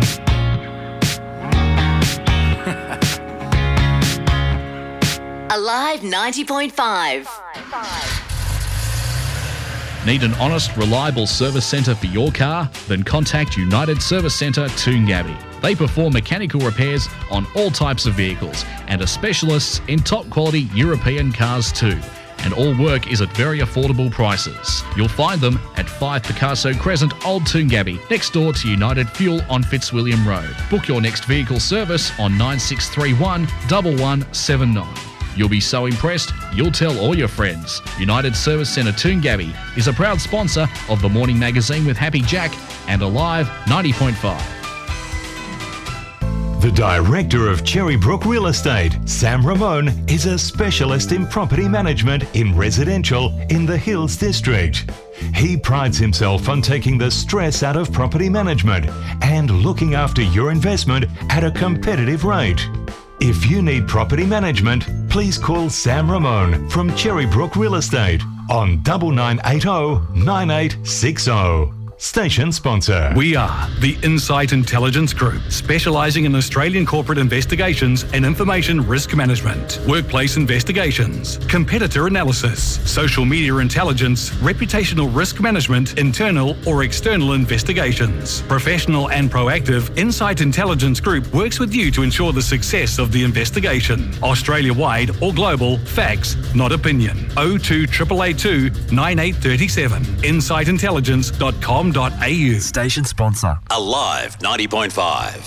Alive ninety point five. Need an honest, reliable service centre for your car? Then contact United Service Centre Toongabbie. They perform mechanical repairs on all types of vehicles and are specialists in top quality European cars too. And all work is at very affordable prices. You'll find them at five Picasso Crescent, Old Toongabbie, next door to United Fuel on Fitzwilliam Road. Book your next vehicle service on nine six three one, one one seven nine. You'll be so impressed, you'll tell all your friends. United Service Centre Toongabbie is a proud sponsor of The Morning Magazine with Happy Jack and Alive ninety point five. The director of Cherrybrook Real Estate, Sam Ramon, is a specialist in property management in residential in the Hills District. He prides himself on taking the stress out of property management and looking after your investment at a competitive rate. If you need property management, please call Sam Ramon from Cherrybrook Real Estate on nine nine eight zero, nine eight six zero. Station sponsor. We are the Insight Intelligence Group, specialising in Australian corporate investigations and information risk management, workplace investigations, competitor analysis, social media intelligence, reputational risk management, internal or external investigations. Professional and proactive, Insight Intelligence Group works with you to ensure the success of the investigation. Australia-wide or global, facts, not opinion. oh two eight eight two, nine eight three seven. insight intelligence dot com. Station sponsor. Alive ninety point five.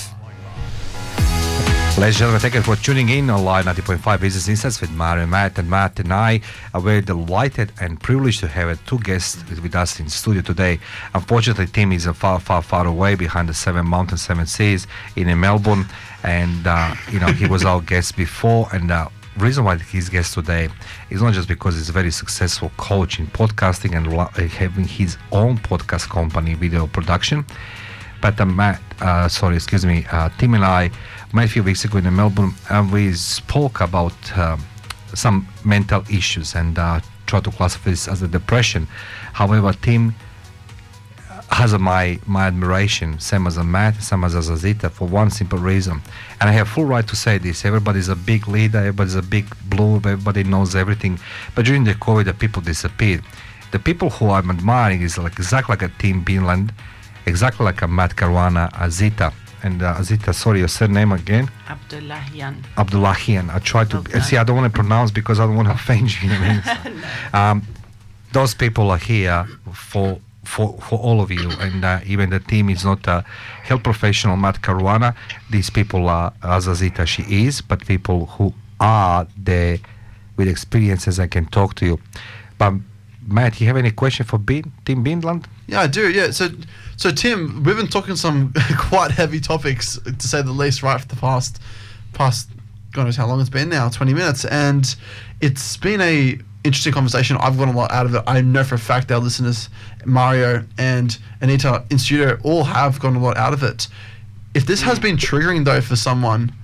Ladies and gentlemen, thank you for tuning in on Live ninety point five Business Insights with Mario and Matt. And Matt and I are very delighted and privileged to have two guests with us in studio today. Unfortunately, Tim is far, far, far away behind the seven mountains, seven seas in Melbourne. And, uh, you know, he was our guest before. And uh, reason why he's guest today is not just because he's a very successful coach in podcasting and lo- having his own podcast company, video production, but uh, Matt, uh, sorry, excuse me, uh, Tim and I met a few weeks ago in Melbourne, and we spoke about uh, some mental issues and uh, tried to classify this as a depression. However, Tim has a, my my admiration, same as a Matt, same as a Zita, for one simple reason. And I have full right to say this. Everybody's a big leader, everybody's a big blue, everybody knows everything. But during the COVID, the people disappeared. The people who I'm admiring is like exactly like a Tim Binland, exactly like a Matt Caruana, a Zita. And uh, Zita, sorry, your surname again? Abdullahian. Abdullahian. I try to, Okay. see, I don't want to pronounce because I don't want to offend you. You know what I mean? um, those people are here for For, for all of you, and uh, even the team is not a health professional, Matt Caruana. These people are, as Azita she is, but people who are there with experiences I can talk to you. But Matt, you have any question for Bin, Tim Binland? Yeah, I do. Yeah. So, so Tim, we've been talking some quite heavy topics, to say the least, right for the past, past, God knows how long it's been now, twenty minutes, and it's been a interesting conversation. I've got a lot out of it. I know for a fact our listeners, Mario and Anita in studio, all have gotten a lot out of it. If this has been triggering though for someone,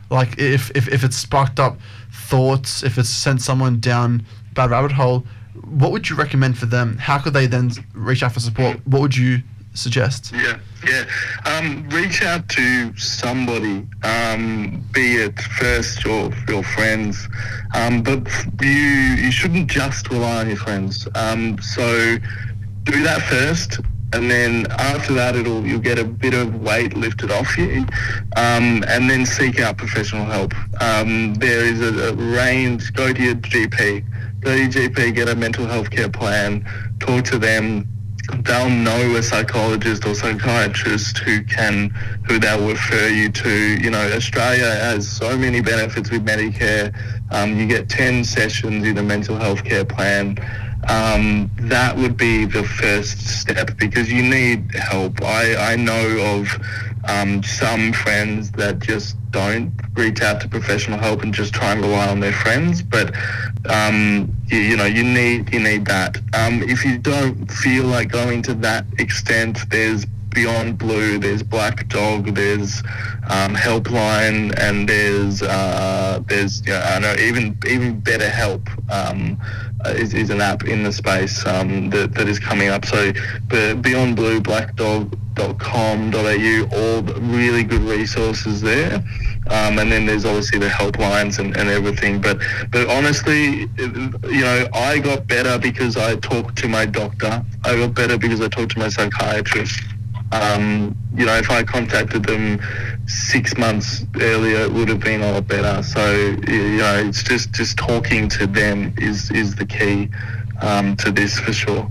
Like if, if, if it's sparked up thoughts, if it's sent someone down a bad rabbit hole, what would you recommend for them? How could they then reach out for support? What would you suggest? Yeah, yeah. Um, reach out to somebody, um, be it first your your friends, um, but you you shouldn't just rely on your friends. Um, so do that first, and then after that, it'll you'll get a bit of weight lifted off you, um, and then seek out professional help. Um, there is a, a range. Go to your G P. Go to your G P. Get a mental health care plan. Talk to them. They'll know a psychologist or psychiatrist who can, who they'll refer you to. You know, Australia has so many benefits with Medicare. Um, you get ten sessions in a mental health care plan. Um, that would be the first step because you need help. I, I know of um, some friends that just don't reach out to professional help and just try and rely on their friends. But um, you, you know, you need you need that. Um, if you don't feel like going to that extent, there's Beyond Blue, there's Black Dog, there's um, Helpline, and there's uh, there's you know, I know even even Better Help um, is, is an app in the space um, that that is coming up. So, but Beyond Blue, black dog dot com dot a u, all really good resources there. Um, and then there's obviously the helplines and, and everything. But but honestly, you know, I got better because I talked to my doctor. I got better because I talked to my psychiatrist. Um, you know, if I contacted them six months earlier, it would have been a lot better. So, you know, it's just, just talking to them is, is the key um, to this for sure.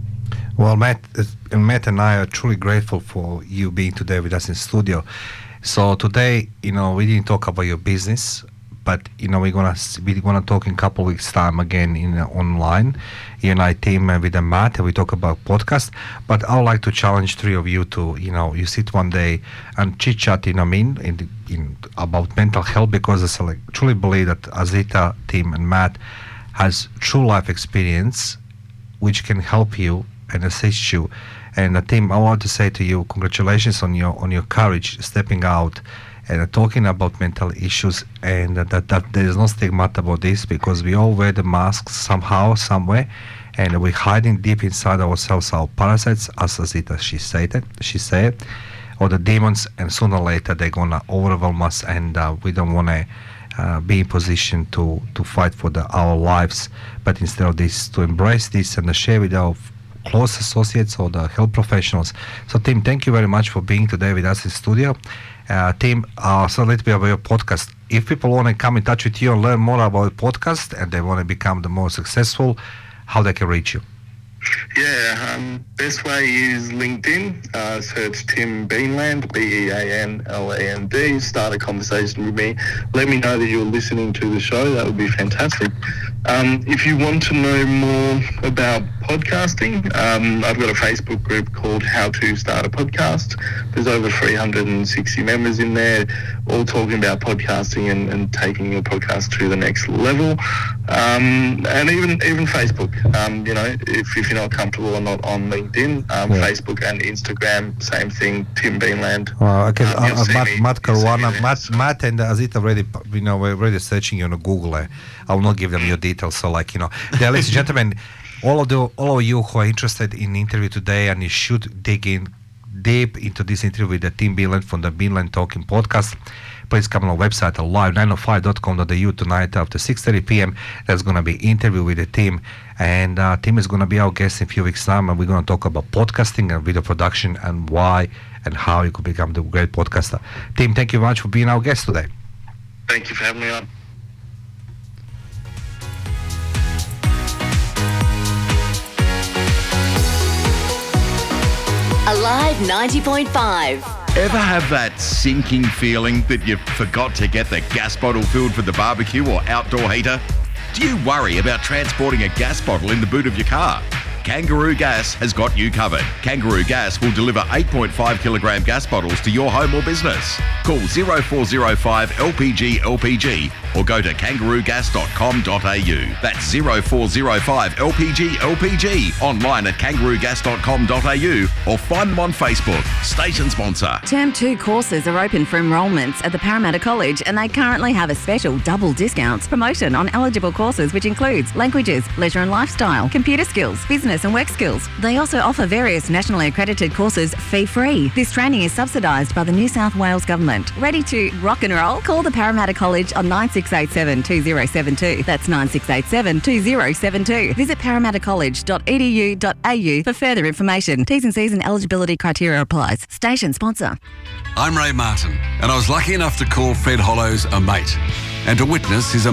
Well, Matt, uh, Matt and I are truly grateful for you being today with us in studio. So today, you know, we didn't talk about your business, but you know, we're gonna we're gonna talk in a couple of weeks' time again in uh, online. You and I team uh, with the Matt, and we talk about podcast. But I would like to challenge three of you to, you know, you sit one day and chit chat. You know, I mean, in, the, in about mental health, because I like, truly believe that Azita, Tim, and Matt has true life experience, which can help you and assist you. And uh, Tim, I want to say to you, congratulations on your on your courage, stepping out and uh, talking about mental issues, and uh, that, that there is no stigma about this, because we all wear the masks somehow, somewhere, and we're hiding deep inside ourselves our parasites, as Azita she stated, she said, or the demons, and sooner or later they're gonna overwhelm us, and uh, we don't want to uh, be in position to to fight for the, our lives, but instead of this, to embrace this and uh, share with our close associates or the health professionals. So Tim, thank you very much for being today with us in studio. Uh, Tim, uh, so let's be about your podcast. If people want to come in touch with you and learn more about the podcast and they want to become the more successful, how they can reach you? Yeah, um, best way is LinkedIn. Uh, search Tim Beanland, B E A N L A N D. Start a conversation with me. Let me know that you're listening to the show. That would be fantastic. Um, if you want to know more about podcasting, um, I've got a Facebook group called How to Start a Podcast. There's over three hundred sixty members in there, all talking about podcasting and, and taking your podcast to the next level. Um, and even even Facebook, um, you know, if, if you're not comfortable or not on LinkedIn, um, Yeah. Facebook and Instagram, same thing, Tim Beanland. Uh, okay, Um, you'll uh, see Matt, me- Matt Caruana, Matt, Matt and Azita already, you know, we're already searching you on Google. Uh, I will not give them your details. So, like, you know, there, ladies and gentlemen, all of the all of you who are interested in the interview today, and you should dig in deep into this interview with the Tim Beanland from the Beanland Talking Podcast. Please come on our website at live nine oh five dot com dot a u tonight after six thirty p.m. There's going to be interview with the team, and uh, Tim is going to be our guest in a few weeks' time, and we're going to talk about podcasting and video production and why and how you could become the great podcaster. Tim, thank you very much for being our guest today. Thank you for having me on. Alive ninety point five. Ever have that sinking feeling that you forgot to get the gas bottle filled for the barbecue or outdoor heater? Do you worry about transporting a gas bottle in the boot of your car? Kangaroo Gas has got you covered. Kangaroo Gas will deliver eight point five kilogram gas bottles to your home or business. Call zero four zero five L P G L P G or go to kangaroo gas dot com dot a u. That's zero four zero five L P G L P G, online at kangaroo gas dot com dot a u or find them on Facebook. Station sponsor. Term two courses are open for enrolments at the Parramatta College, and they currently have a special double discounts promotion on eligible courses, which includes languages, leisure and lifestyle, computer skills, business and work skills. They also offer various nationally accredited courses fee-free. This training is subsidised by the New South Wales Government. Ready to rock and roll? Call the Parramatta College on nine six eight seven two zero seven two. That's nine six eight seven two zero seven two. Visit parramatta college dot e d u dot a u for further information. T's and C's and eligibility criteria applies. Station sponsor. I'm Ray Martin, and I was lucky enough to call Fred Hollows a mate and to witness his